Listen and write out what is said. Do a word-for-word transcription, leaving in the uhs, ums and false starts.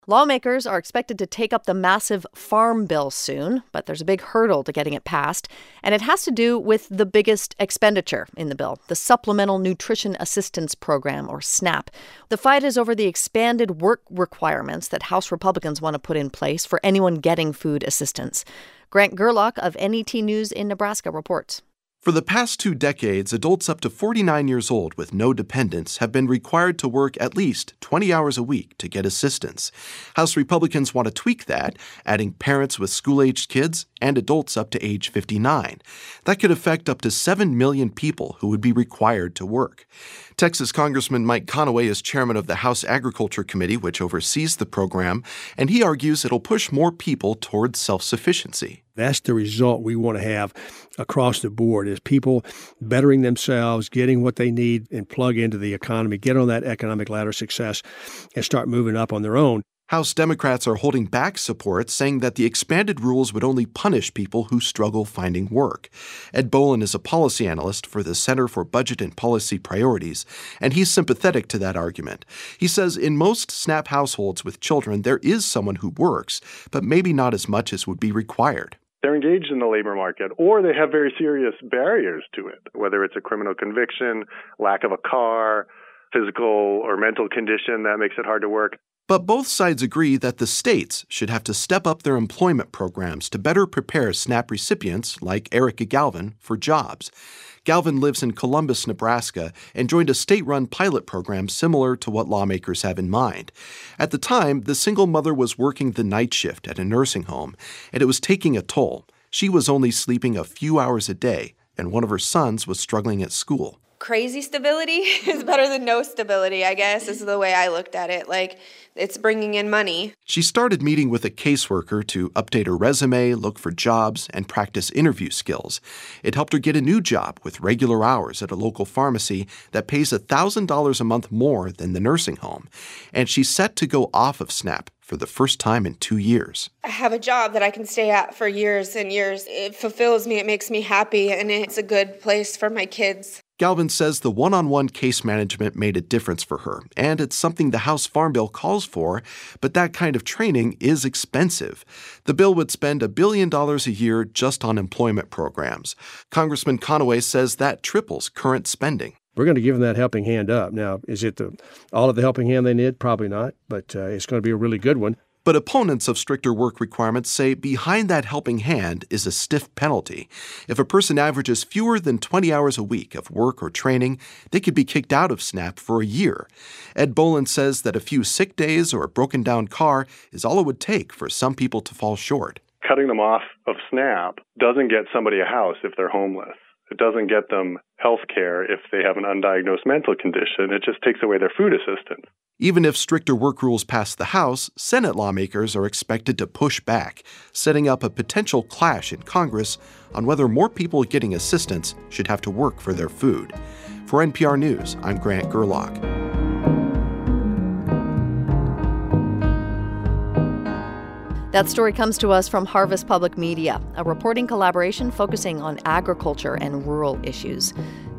Lawmakers are expected to take up the massive farm bill soon, but there's a big hurdle to getting it passed, and it has to do with the biggest expenditure in the bill, the Supplemental Nutrition Assistance Program, or SNAP. The fight is over the expanded work requirements that House Republicans want to put in place for anyone getting food assistance. Grant Gerlach of N E T News in Nebraska reports. For the past two decades, adults up to forty-nine years old with no dependents have been required to work at least twenty hours a week to get assistance. House Republicans want to tweak that, adding parents with school-aged kids and adults up to age fifty-nine. That could affect up to seven million people who would be required to work. Texas Congressman Mike Conaway is chairman of the House Agriculture Committee, which oversees the program, and he argues it'll push more people towards self-sufficiency. That's the result we want to have across the board, is people bettering themselves, getting what they need and plug into the economy, get on that economic ladder of success and start moving up on their own. House Democrats are holding back support, saying that the expanded rules would only punish people who struggle finding work. Ed Bolin is a policy analyst for the Center for Budget and Policy Priorities, and he's sympathetic to that argument. He says in most SNAP households with children, there is someone who works, but maybe not as much as would be required. They're engaged in the labor market, or they have very serious barriers to it, whether it's a criminal conviction, lack of a car, physical or mental condition that makes it hard to work. But both sides agree that the states should have to step up their employment programs to better prepare SNAP recipients, like Erica Galvin, for jobs. Galvin lives in Columbus, Nebraska, and joined a state-run pilot program similar to what lawmakers have in mind. At the time, the single mother was working the night shift at a nursing home, and it was taking a toll. She was only sleeping a few hours a day, and one of her sons was struggling at school. Crazy stability is better than no stability, I guess, is the way I looked at it. Like, it's bringing in money. She started meeting with a caseworker to update her resume, look for jobs, and practice interview skills. It helped her get a new job with regular hours at a local pharmacy that pays one thousand dollars a month more than the nursing home. And she's set to go off of SNAP for the first time in two years. I have a job that I can stay at for years and years. It fulfills me, it makes me happy, and it's a good place for my kids. Galvin says the one-on-one case management made a difference for her, and it's something the House Farm Bill calls for, but that kind of training is expensive. The bill would spend a billion dollars a year just on employment programs. Congressman Conaway says that triples current spending. We're going to give them that helping hand up. Now, is it the, all of the helping hand they need? Probably not, but uh, it's going to be a really good one. But opponents of stricter work requirements say behind that helping hand is a stiff penalty. If a person averages fewer than twenty hours a week of work or training, they could be kicked out of SNAP for a year. Ed Bolin says that a few sick days or a broken-down car is all it would take for some people to fall short. Cutting them off of SNAP doesn't get somebody a house if they're homeless. It doesn't get them health care if they have an undiagnosed mental condition. It just takes away their food assistance. Even if stricter work rules pass the House, Senate lawmakers are expected to push back, setting up a potential clash in Congress on whether more people getting assistance should have to work for their food. For N P R News, I'm Grant Gerlach. That story comes to us from Harvest Public Media, a reporting collaboration focusing on agriculture and rural issues.